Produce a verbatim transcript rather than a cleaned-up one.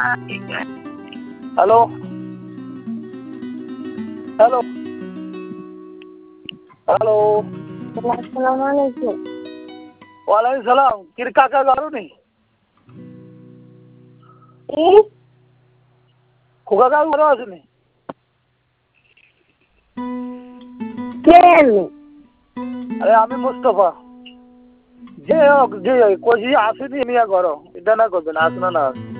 Hello hello hello আসসালামু আলাইকুম। ওয়ালাইকুম সালাম। কি রে কাকা গারো নি কি খোকা কাকু ভালো আসেনি? কে এলো? আরে আমি মুস্তফা। যে হোক যে কইছি আসেনি মিয়া ঘর এটা না করবেন আসনা না